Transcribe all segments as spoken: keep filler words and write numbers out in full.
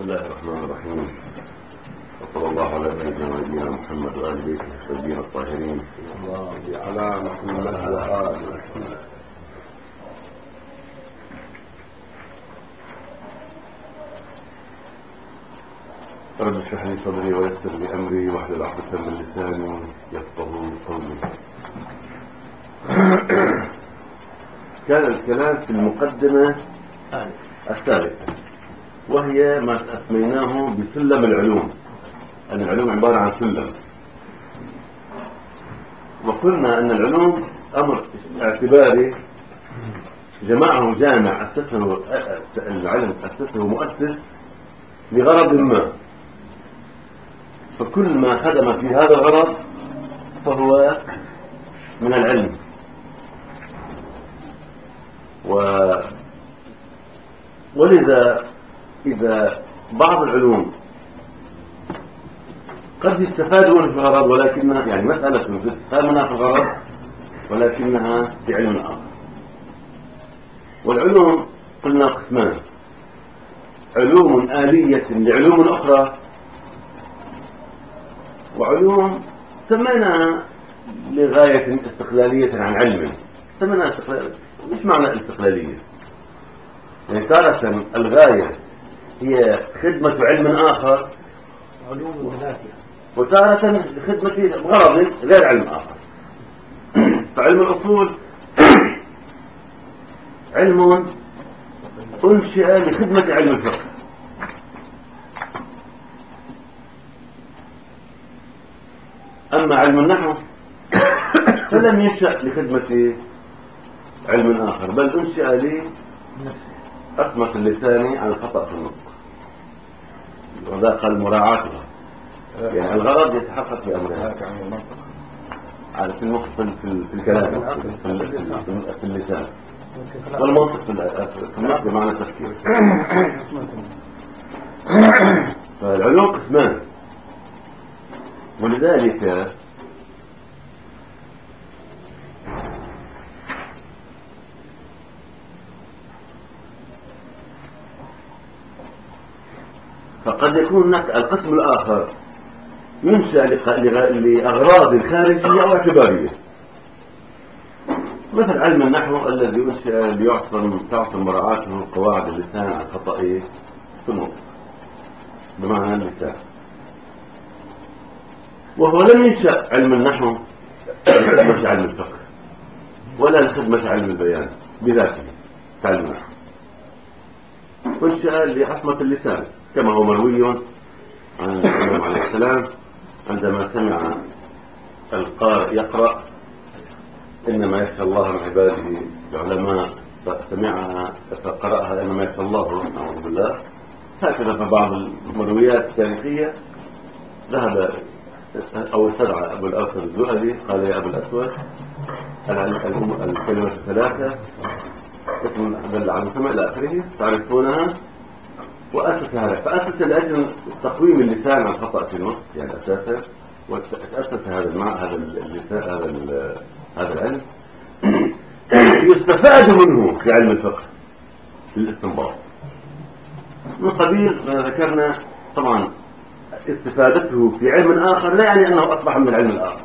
الله الرحمن الرحيم، وصلى الله على سيدنا ونبينا محمد وآل بيته الطيبين الطاهرين. اللهم على محمد وآل محمد. رب اشرح لي صدري ويسر لي أمري واحلل عقدة من لساني يفقهوا قولي. كان الكلام في المقدمة الثالثة، وهي ما أسميناه بسلم العلوم، أن العلوم عبارة عن سلم. وقلنا أن العلوم أمر اعتباري جمعه جامع، أسسه العلم أسسه مؤسس لغرض ما، فكل ما خدم في هذا الغرض فهو من العلم. و... ولذا إذا بعض العلوم قد يستفاد منها في الغرض، ولكنها يعني مسألة تستفاد منها في الغرض ولكنها في علم آخر. والعلوم قلنا قسمان: علوم آلية لعلوم أخرى، وعلوم سميناها لغاية استقلالية عن علم. سميناها استقلال، مش معنى الاستقلالية؟ يعني تارة الغاية هي خدمة علم آخر، علوم ذاتها، وتارة خدمة غرض غير علم آخر. فعلم الأصول علم أنشئ لخدمة علم الفقه، أما علم النحو فلم ينشأ لخدمة علم آخر، بل أنشئ لعصمة اللسان عن الخطأ في النطق، وذا قال مراعاتها. يعني الغرض يتحقق بأمرين: على في النطق في الكلام في اللسان، والمنطق في النطق بمعنى التفكير. فالعلوم قسمان، ولذلك فقد يكون هناك القسم الآخر ينشأ لأغراض خارجية أو اعتبارية، مثل علم النحو الذي أنشأ ليعصم تعصم مراعاته قواعد اللسان عن خطأ في النطق بمعنى اللسان. وهو لم ينشأ علم النحو لخدمة علم الفقه ولا لخدمة علم البيان بذاته كعلم النحو، أنشأ لعصمة اللسان، كما هو مروي عن الإمام عليه السلام عندما سمع القارئ يقرأ: إنما يخشى الله من عباده العلماء، فسمعها فقرأها إنما يخشى الله، نعوذ بالله. هكذا في بعض المرويات التاريخية ذهب أو استدعى أبو الأسود الزهري قال: يا أبو الأسود، الكلمة الثلاثة اسم دل على المسمى إلى آخره تعرفونها، وأسس هذا، فأسس لأجل تقويم اللسان عن خطأ في النطق، يعني أساسا، وتأسس هذا المع هذا اللسان هذا هذا العلم يستفاد منه في علم الفقه للاستنباط، من قبيل ما ذكرنا. طبعا استفادته في علم آخر لا يعني أنه أصبح من العلم الآخر،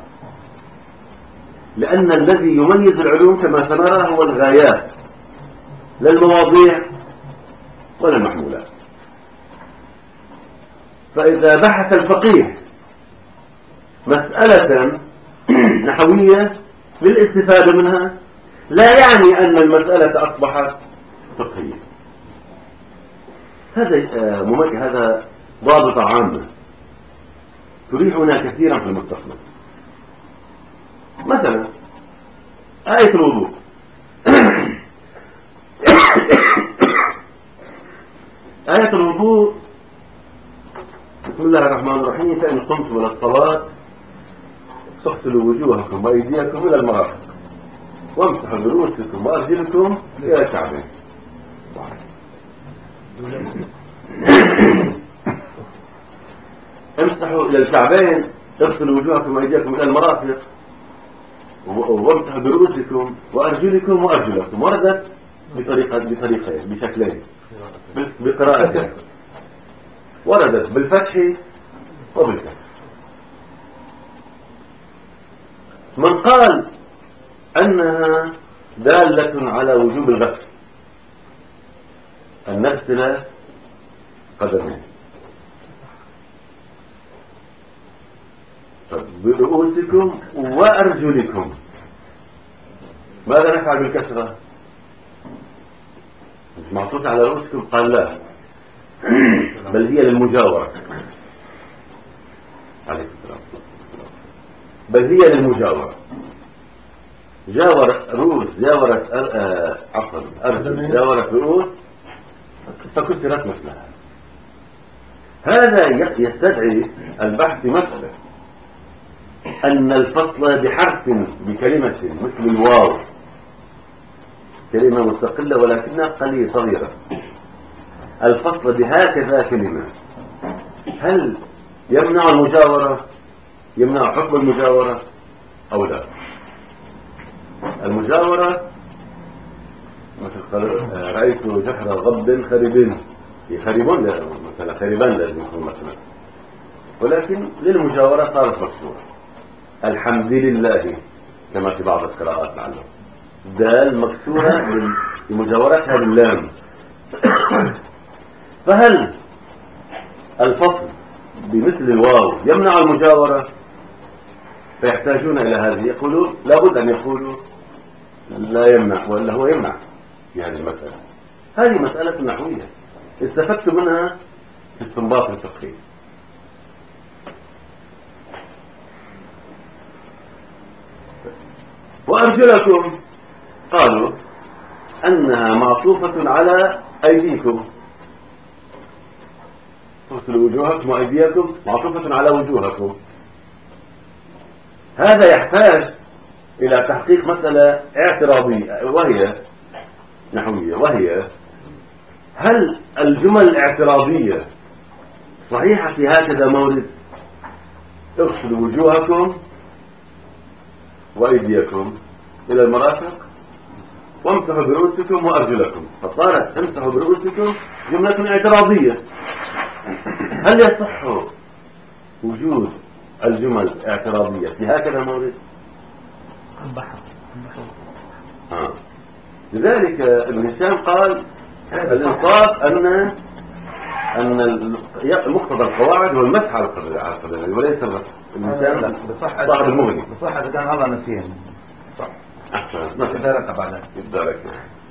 لأن الذي يميز العلوم كما سنرى هو الغايات، لا المواضيع ولا المحمولات. فإذا بحث الفقيه مسألة نحوية للاستفادة منها، لا يعني أن المسألة أصبحت فقهية. هذا هذا ضابطة عامة تريحنا كثيرا في المستقبل. مثلا آية الوضوء آية الوضوء: بسم الله الرحمن الرحيم، فإن قمتم إلى الصلاة فاغسلوا وجوهكم وأيديكم إلى المرافق وامسحوا برؤوسكم وأرجلكم إلى الكعبين. امسحوا إلى الكعبين، اغسلوا وجوهكم وأيديكم إلى المرافق، وامسحوا برؤوسكم وأرجلكم وأرجلكم. وردت بطريقة بطريقين بشكلين بقراءتين. وردت بالفتح وبالكسر. من قال أنها دالة على وجوب الغسل أن نغسل قدمين، برؤوسكم وأرجلكم، ماذا نفعل بالكسرة؟ مش معطوط على رؤوسكم؟ قال لا، بل هي للمجاورة. عليكم السلام. بل هي للمجاورة، جاور رؤوس جاورت عفوا أرجل جاورت رؤوس فكسرت مثلها. هذا يستدعي البحث في مسألة أن الفصل بحرف بكلمة مثل الواو، كلمة مستقلة ولكنها قليلة صغيرة، الفصل بهكذا كلمة هل يمنع المجاورة، يمنع حكم المجاورة أو لا؟ المجاورة مثل رأيت جحر غض خريبين، خريبون مثلا، خريبان لازم يكون مثلا، ولكن للمجاورة صارت مكسورة. الحمد لله كما في بعض القراءات لعله دال مكسورة لمجاورتها باللام. فهل الفصل بمثل الواو يمنع المجاورة؟ فيحتاجون إلى هذه، يقولون لابد أن يقولوا لا يمنع، ولا هو يمنع في هذه المسألة. هذه مسألة نحوية استفدت منها في استنباط الفقهي. وأرجلكم قالوا أنها معطوفة على أيديكم، تغسلوا وجوهكم وأيديكم معطوفة على وجوهكم. هذا يحتاج إلى تحقيق مسألة اعتراضية وهي نحوية، وهي هل الجمل الاعتراضية صحيحة في هكذا مورد؟ اغسلوا وجوهكم وأيديكم إلى المرافق وامسحوا برؤوسكم وأرجلكم، فصارت امسحوا برؤوسكم جملة اعتراضية. هل يصح وجود الجمل اعتراضية في هكذا مورد؟ البحر آه. لذلك ابن هشام قال الإنصاف أن أن مقتضى القواعد هو المسح على القدمين وليس الغسل. ابن هشام صاحب المغني بصح إذا كان الله نسيان صح أحسن، ما تدارك بعدها يتدارك.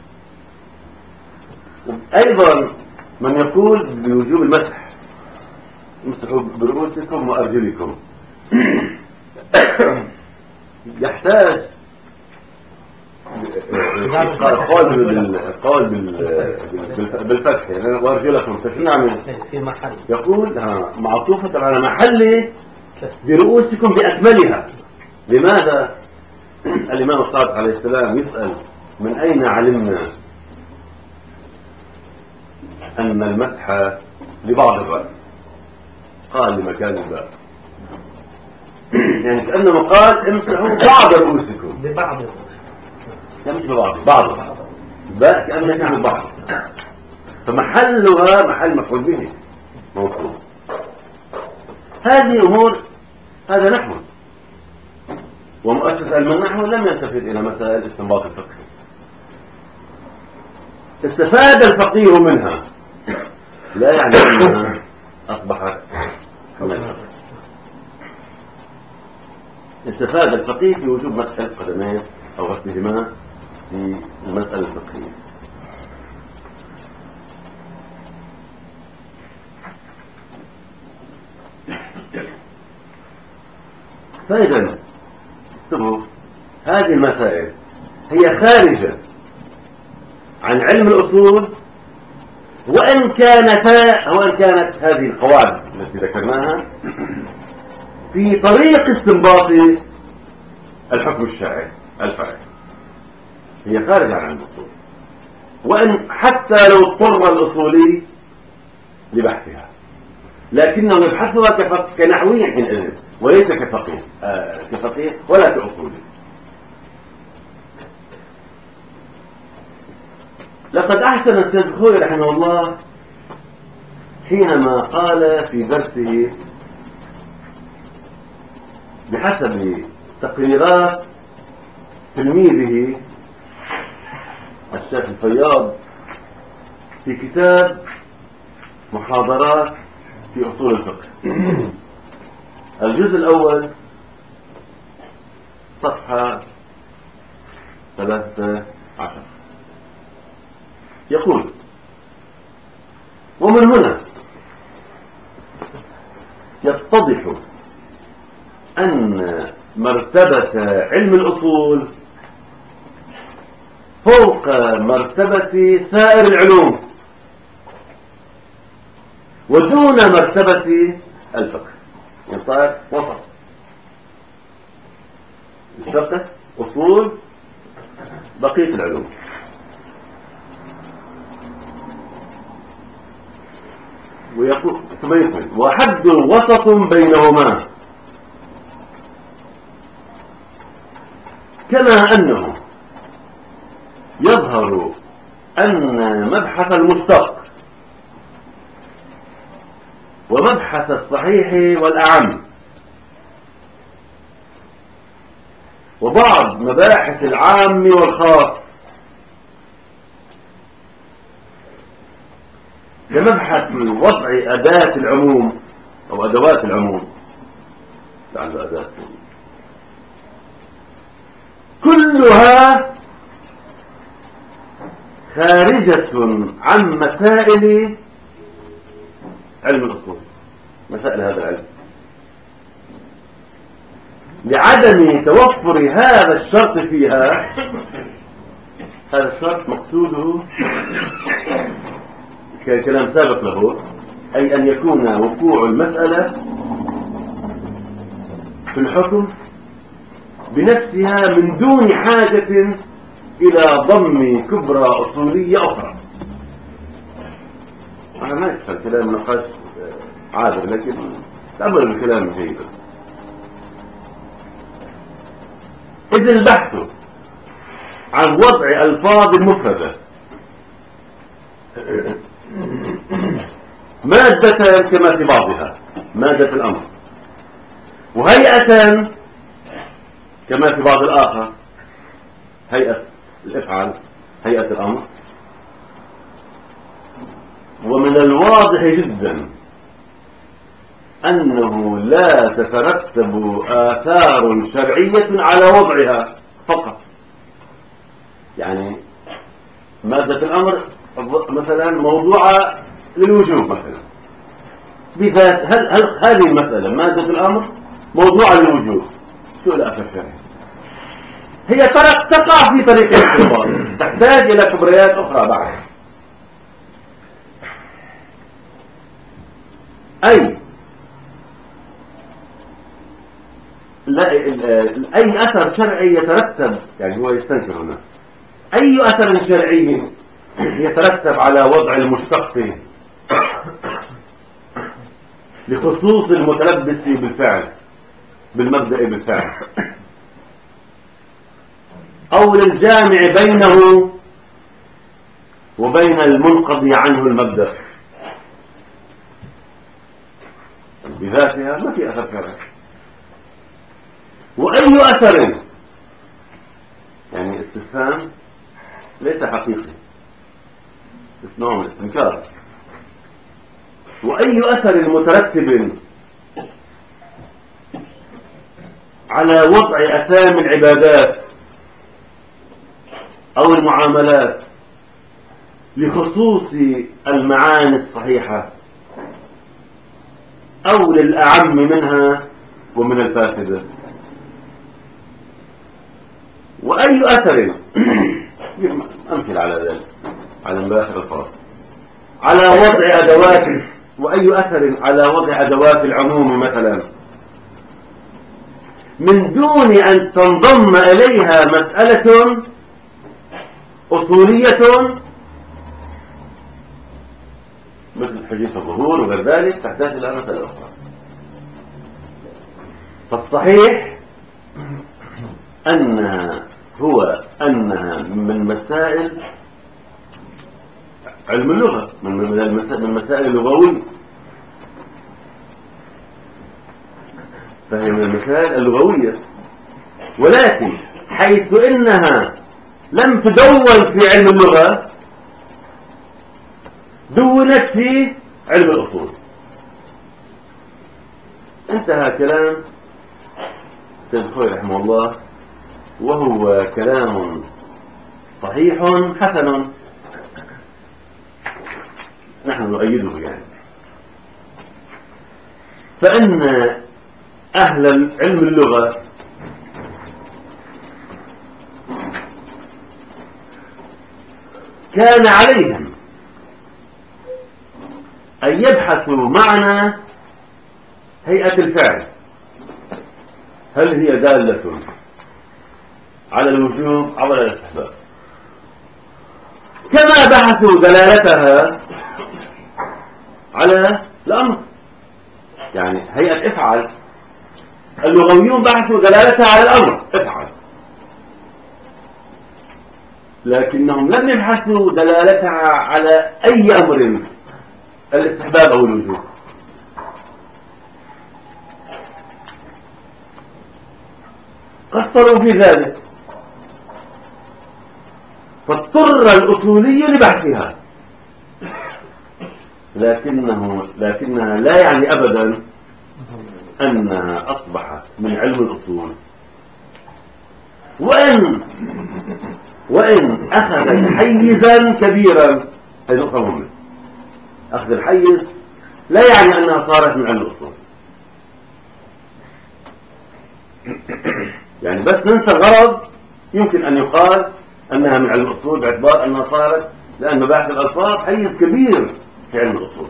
أيضا من يقول بوجوب المسح، امسحوا برؤوسكم وأرجلكم، يحتاج قول قول بالفتح يعني وأرجلكم، فشو نعمل؟ في محل يقول ها معطوفة على محل برؤوسكم بأكملها. لماذا؟ الإمام الصادق عليه السلام يسأل من أين علمنا أن المسح لبعض الرأس؟ قال لمكان الباء، يعني كأنه قال امسحوا بعض رؤوسكم ببعض، لا مش ببعض، بعض باء كأنه يعني بعض، فمحلها محل مفعول به موصول. هذه أمور، هذا نحو، ومؤسس علم النحو لم يلتفت إلى مسائل استنباط الفقه. استفاد الفقيه منها لا يعني أنها أصبحت من الفقه. استفاد الفقيه في وجوب مسح القدمين أو غسلهما في المسألة الفقهية. فإذا انتبهوا، هذه المسائل هي خارجة عن علم الأصول، وإن كانتا وإن كانت هذه القواعد التي ذكرناها في طريق استنباط الحكم الشرعي الفرعي، هي خارجة عن الأصول، وإن حتى لو اضطر الأصولي لبحثها، لكنه يبحثها كنحوي حينئذ وليس كفقيه آه كفقيه ولا كأصولي. لقد أحسن السيد الخوئي رحمه الله حينما قال في درسه بحسب تقريرات تلميذه الشيخ الفياض في كتاب محاضرات في أصول الفقه، الجزء الأول صفحة ثلاثة عشر، يقول: ومن هنا يتضح أن مرتبة علم الأصول فوق مرتبة سائر العلوم ودون مرتبة الفقه. يعني صار وسط، الفقه أصول بقية العلوم. ويقول ثم يكمل: وحد وسط بينهما، كما أنه يظهر أن مبحث المشتق ومبحث الصحيح والأعم وبعض مباحث العام والخاص كمبحث وضع أداة العموم أو أدوات العموم، لعل أداة كلها خارجة عن مسائل علم الأصول، مسائل هذا العلم، لعدم توفر هذا الشرط فيها. هذا الشرط مقصوده كلام سابق له، أي أن يكون وقوع المسألة في الحكم بنفسها من دون حاجة إلى ضم كبرى أصولية أخرى. أنا ما أفهم كلام نقاش عابر، لكن تأمل الكلام جيدا. إذ البحث عن وضع ألفاظ مفردة مادة كما في بعضها، مادة الأمر، وهيئة كما في بعض الآخر، هيئة الإفعال، هيئة الأمر. ومن الواضح جدا أنه لا تترتب آثار شرعية على وضعها فقط. يعني مادة الأمر مثلا موضوعة للوجوب مثلا بذات، هل, هل هذه المسألة مادة الأمر موضوعة للوجوب، شو الأثر الشرعي؟ هي تقع في طريق الاستنباط، تحتاج إلى كبريات أخرى بعد. أي لا أي أثر شرعي يترتب، يعني هو يستنكر هنا أي أثر شرعي يترتب على وضع المشتق لخصوص المتلبس بالفعل، بالمبدأ بالفعل، أو للجامع بينه وبين المنقضي عنه المبدأ بذاتها ما في أثر شرعي. وأي أثر، يعني استفهام ليس حقيقي، نوع من الاستنكار. وأي أثر مترتب على وضع أسامي العبادات أو المعاملات لخصوص المعاني الصحيحة أو للأعم منها ومن الفاسدة. وأي أثر أمثل على ذلك، على مباحث الألفاظ، على وضع أدوات، وأي أثر على وضع أدوات العموم مثلا من دون أن تنضم إليها مسألة أصولية مثل حديث الظهور وغير ذلك، تحتاج إلى مسألة أخرى. فالصحيح أنها هو أنها من مسائل علم اللغة، من المسائل اللغوية، فهي من المسائل اللغوية، ولكن حيث إنها لم تدون في علم اللغة دونت في علم الأصول. انتهى كلام سيد الخوي رحمه الله، وهو كلام صحيح حسن نحن نؤيده يعني. فإن أهل علم اللغة كان عليهم أن يبحثوا معنى هيئة الفعل، هل هي دالة على الوجوب أو على الاستحباب، كما بحثوا دلالتها على الأمر. يعني هيئة افعل، اللغويون بحثوا دلالتها على الأمر افعل، لكنهم لم يبحثوا دلالتها على أي أمر، الاستحباب أو الوجوب. قصروا في ذلك، فاضطر الأصولي لبحثها، لكنه لكنها لا يعني أبدا أنها أصبحت من علم الأصول، وإن وإن أخذت حيزا كبيرا. هذه نقطة مهمة، أخذ الحيز لا يعني أنها صارت من علم الأصول. يعني بس ننسى الغرض، يمكن أن يقال أنها من علم الأصول باعتبار أنها صارت، لأن مباحث الألفاظ حيز كبير في علم الأصول.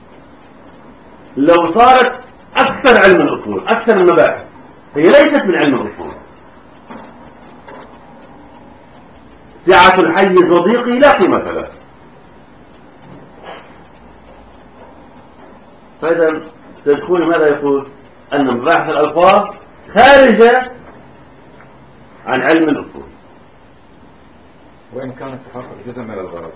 لو صارت أكثر علم الأصول، أكثر المباحث، هي ليست من علم الأصول. سعة الحيز وضيقه لا قيمة له. فإذا سيدخل ماذا يقول؟ أن مباحث الألفاظ خارجة عن علم الأصول، وإن كانت تحقق جزء من الغرض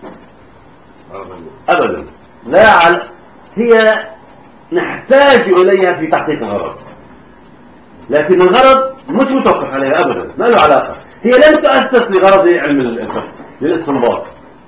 أبدا لا على... هي نحتاج إليها في تحقيق الغرض، لكن الغرض مش متوقف عليها أبدا، ما له علاقة. هي لم تؤسس لغرض علم الفقه للاستنباط.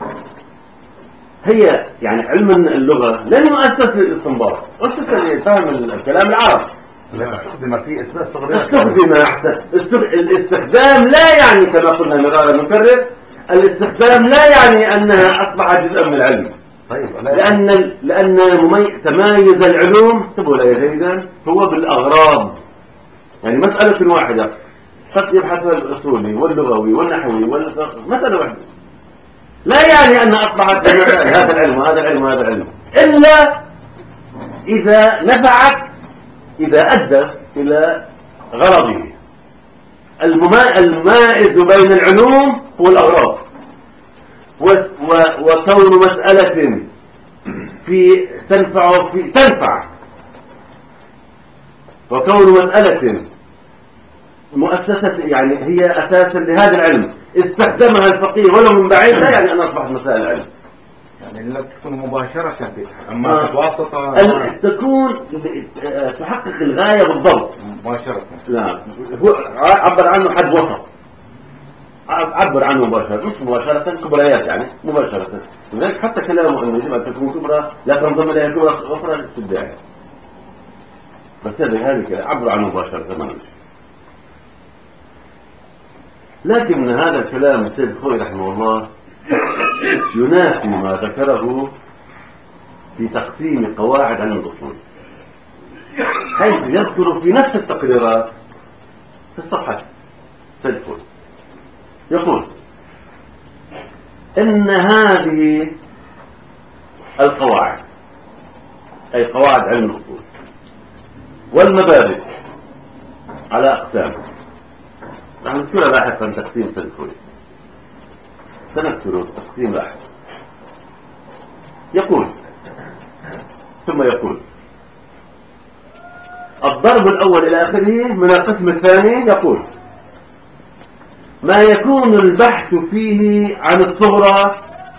هي يعني علم اللغة لم يؤسس للاستنباط، أسس لفهم الكلام العربي. استخدم في اسماء صغيرة، استخدم أحسن. الاستخدام لا يعني كما قلنا مرارا نكرر، الاستخدام لا يعني أنها أصبحت جزءا من العلم. طيب لأن لأن ممي... تمايز العلوم، انتبهوا لي جيدا، هو بالأغراض. يعني مسألة واحدة قد يبحثها الأصولي واللغوي والنحوي والفقه، مسألة واحدة، لا يعني أن أصبحت هذا العلم وهذا العلم وهذا العلم، إلا إذا نفعت، إذا أدت إلى غرضه. المما... المائز بين العلوم هو الأغراض، و... و... وكون مسألة في تنفع في تنفع، وكون مسألة مؤسسة يعني هي أساسا لهذا العلم استخدمها الفقيه ولو من بعيد، لا يعني أن أصبحت مسائل العلم. يعني لا تكون مباشرة، أما بواسطة تكون تحقق الغاية بالضبط مباشرة. لا، هو عبر عنه حد وسط، عبر عنه مباشرة، مش مباشرة كبريات، يعني مباشرة. لذلك حتى كلامه أنه يجب أن تكون كبرى لا تنضم إليها كبرى أخرى في الداعي، بس هذا هذا عبر عنه مباشرة ما نمشي. لكن هذا الكلام السيد الخوي رحمه الله ينافي ما ذكره في تقسيم قواعد علم الأصول، حيث يذكر في نفس التقريرات في الصفحة السيد الخوي يقول إن هذه القواعد، أي قواعد علم الأصول والمبادئ، على أقسام. نحن نذكر لاحقا تقسيم سيد الخوي، سنذكر تقسيم لاحق. يقول ثم يقول الضرب الأول إلى آخره من القسم الثاني، يقول ما يكون البحث فيه عن الصغرى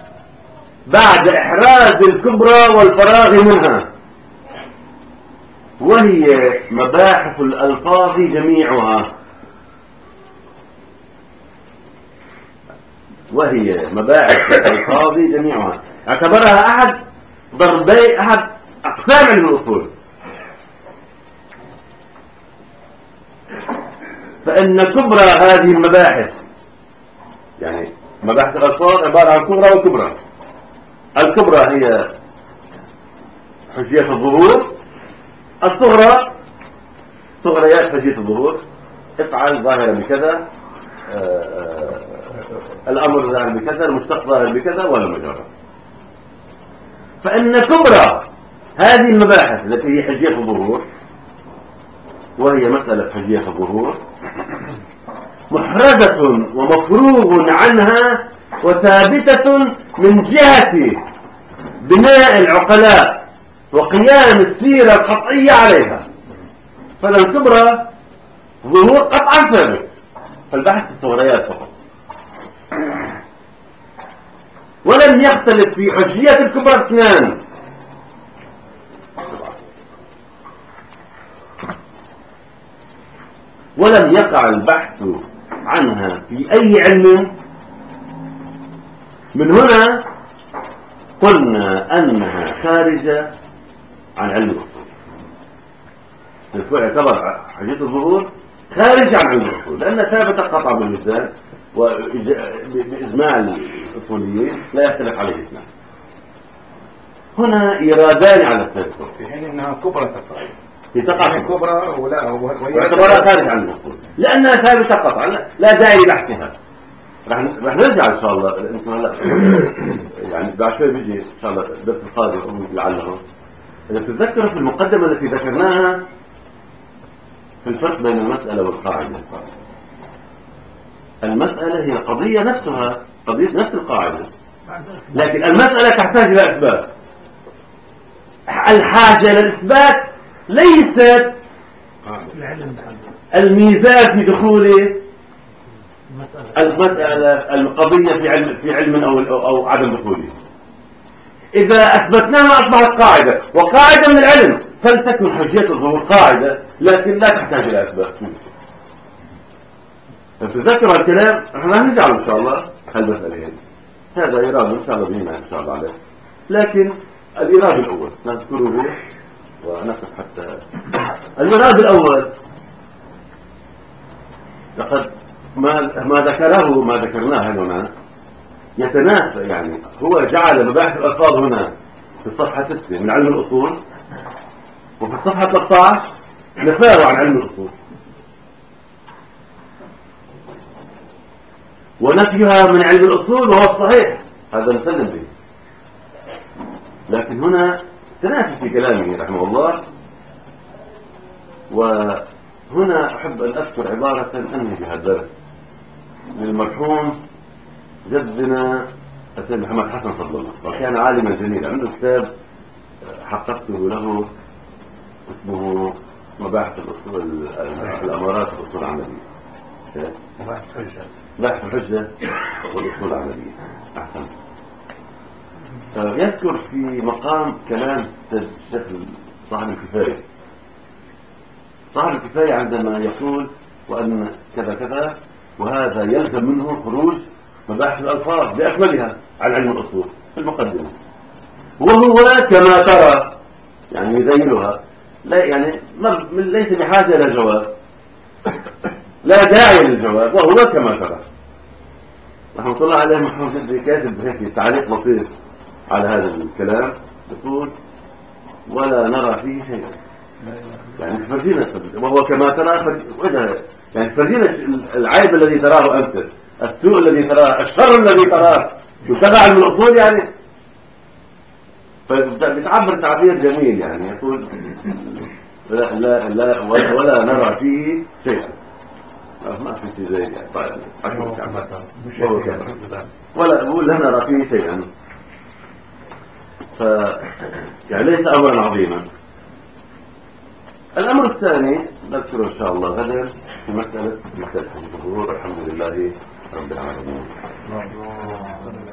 بعد إحراز الكبرى والفراغ منها، وهي مباحث الألفاظ جميعها، وهي مباحث الألفاظ جميعها، اعتبرها أحد ضربي أحد أقسام علم الأصول. فإن كبرى هذه المباحث، يعني مباحث الألفاظ عبارة عن كبرى وكبرى. الكبرى هي حجية الظهور، الصغرى صغريات حجية الظهور، افعل ظاهرة بكذا، آآ آآ الأمر ظاهر بكذا، المشتق ظاهر بكذا، ولا مجرد. فإن كبرى هذه المباحث التي هي حجية الظهور، وهي مسألة حجية الظهور، محرزة ومفروغ عنها وثابتة من جهة بناء العقلاء وقيام السيرة القطعية عليها. فالكبرى ظهور قطعا ثابت، فالبحث في الصغريات فقط. ولم يختلف في حجية الكبرى اثنان، ولم يقع البحث عنها في أي علم. من هنا قلنا أنها خارجة عن علم الأصول. يعتبر حجية الظهور خارج عن علم الأصول، لأنها ثابتة قطعا بالوجدان، وبإجماع الأصوليين لا يختلف عليه اثنان. هنا إيرادان على السيطرة، في حين أنها كبرى تقع في تقع كبرى ولا واعتبارها خارج عن الأصول لأنها ثابتة قطعا، لا داعي لبحثها. رح رح نرجع إن شاء الله، لأنكم هلا يعني بعد شوي بيجي إن شاء الله الدرس القادم لعله. إذا تتذكروا في المقدمة التي ذكرناها في الفرق بين المسألة والقاعدة، المسألة هي قضية نفسها، قضية نفس القاعدة، لكن المسألة تحتاج إلى إثبات. الحاجة للإثبات ليست الميزان في دخول المسألة القضية في علم في علم أو أو عدم دخوله. إذا أثبتناها أصبحت قاعدة، وقاعدة من العلم، فلتكن حجية الظهور قاعدة، لكن لا تحتاج إلى إثبات. تذكروا الكلام، احنا هنرجع إن شاء الله هالمسألة. هذا إيراد إن شاء الله بينا إن شاء الله عليه، لكن الإيراد الأول نذكره به ونقف حتى. الإيراد الأول لقد ما ما ذكره ما ذكرناه هنا يتنافى، يعني هو جعل مباحث الألفاظ هنا في الصفحة ستة من علم الأصول، وفي الصفحة ثلاثة عشر نفاه عن علم الأصول، ونفيها من علم الأصول وهو الصحيح، هذا نسلم به. لكن هنا تنافي في كلامه رحمه الله. وهنا أحب أن أذكر عبارة أنهي بها الدرس للمرحوم جدنا السيد محمد حسن فضل الله، وكان عالما جليلا، عنده كتاب حققته له اسمه مباحث الأصول الأمارات والأصول العملية، بحث الحجة والأصول العملية. أحسن. يذكر في مقام كلام الشيخ صاحب الكفاية صاحب الكفاية عندما يقول وأن كذا كذا، وهذا يلزم منه خروج مباحث الألفاظ بأكملها عن علم الأصول في المقدمة، وهو كما ترى يعني يذيلها، لا يعني ليس بحاجة إلى جواب، لا داعي للجواب، وهو كما ترى. رحمة الله عليه محمود جدي كاتب هيك تعليق لطيف على هذا الكلام، يقول ولا نرى فيه شيئا، يعني فرجينا، وهو كما ترى وجه، يعني فرجينا العيب الذي تراه أنت، السوء الذي تراه، الشر الذي تراه يتبع من الأصول، يعني فبتعبر تعبير جميل، يعني يقول لا لا لا ولا, ولا نرى فيه شيئا، ما في شيء زي يعني. طيب ولا يقول لا نرى فيه شيئا، ف يعني ليس أمرا عظيما. الأمر الثاني نذكره إن شاء الله غدا في مسألة مسألة الظهور. الحمد لله رب العالمين.